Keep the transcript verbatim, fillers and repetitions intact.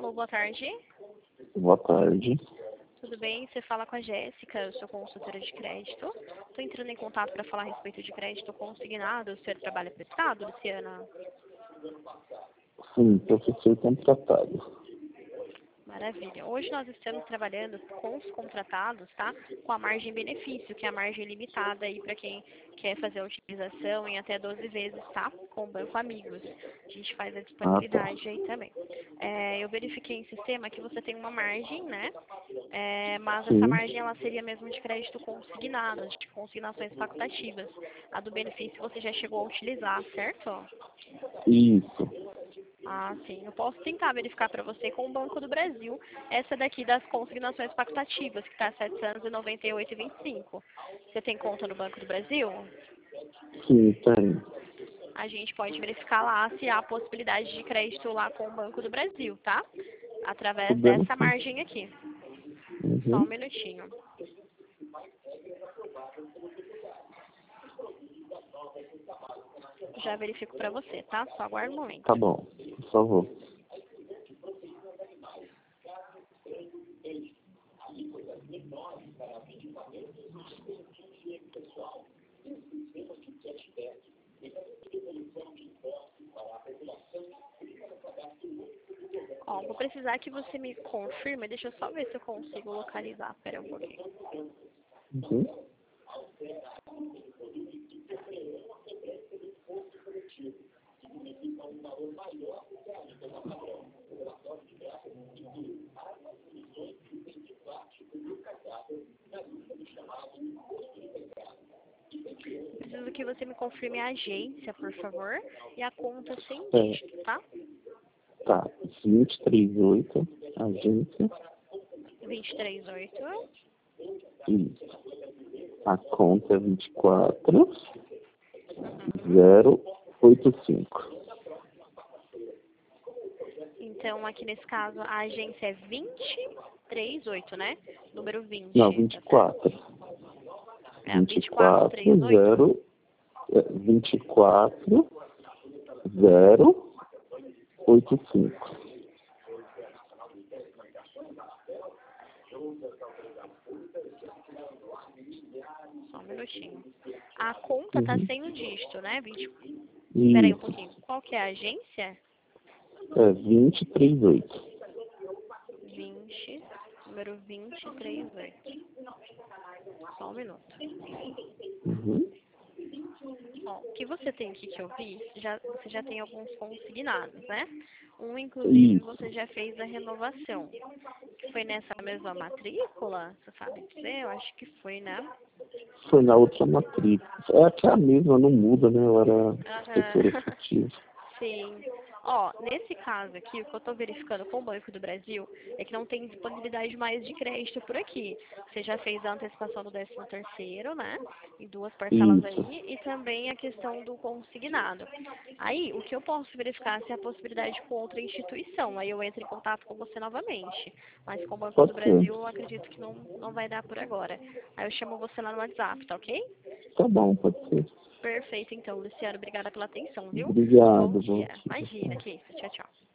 Alô, boa tarde. Boa tarde. Tudo bem? Você fala com a Jéssica, eu sou consultora de crédito. Estou entrando em contato para falar a respeito de crédito consignado. O senhor trabalha para o Estado, Luciana? Sim, professor contratado. Maravilha. Hoje nós estamos trabalhando com os contratados, tá? Com a margem benefício, que é a margem limitada aí para quem quer fazer a utilização em até doze vezes, tá? Com o Banco Amigos. A gente faz a disponibilidade Ah, tá. aí também. É, eu verifiquei em sistema que você tem uma margem, né? É, mas essa Sim, margem ela seria mesmo de crédito consignado, de consignações facultativas. A do benefício você já chegou a utilizar, certo? isso. Ah, sim. Eu posso tentar verificar para você com o Banco do Brasil. Essa daqui das consignações facultativas, que está setecentos e noventa e oito e vinte e cinco. Você tem conta no Banco do Brasil? Sim, tem. A gente pode verificar lá se há possibilidade de crédito lá com o Banco do Brasil, tá? Através Podemos dessa sim. margem aqui. Só um Uhum. minutinho. Já verifico para você, tá? Só aguarda um momento. Tá bom, por favor. Ó, vou precisar que você me confirme. Deixa eu só ver se eu consigo localizar. Pera um pouquinho. Uhum. Preciso que você me confirme a agência, por favor, e a conta sem É, dígito, tá? tá. vinte e três oito, agência. vinte e três oito. Isso. A conta é vinte e quatro Uhum. zero oito cinco. Então, aqui nesse caso, a agência é vinte e três oito, né? Número Não, vinte, vinte e tá certo? quatro. É, vinte e vinte e quatro, quatro trinta e oito? zero é, vinte e quatro zero oito cinco. Só um minutinho. A conta tá Uhum. sem o dígito, né? vinte... Espera aí um Isso. pouquinho. Qual que é a agência? É vinte e três oito. vinte, número vinte e três oito. Só um minuto. Uhum. Ó, o que você tem aqui que eu vi, já, você já tem alguns consignados, né? Um, inclusive, Isso. você já fez a renovação. Foi nessa mesma matrícula? Você sabe dizer? Eu acho que foi, né? Foi na outra matrícula. É que é a mesma, não muda, né? Eu era Aham. professor efetivo. Sim. Ó, nesse caso aqui, o que eu estou verificando com o Banco do Brasil é que não tem disponibilidade mais de crédito por aqui. Você já fez a antecipação do décimo terceiro, né? Em duas parcelas Isso. aí, e também a questão do consignado. Aí, o que eu posso verificar se é a possibilidade com outra instituição. Aí eu entro em contato com você novamente. Mas com o Banco do Pode ser. Brasil, eu acredito que não, não vai dar por agora. Aí eu chamo você lá no WhatsApp, tá ok? Tá bom, pode ser. Perfeito, então, Luciano. Obrigada pela atenção, viu? Bom Obrigado, dia. vou. Imagina, que isso. Tchau, tchau.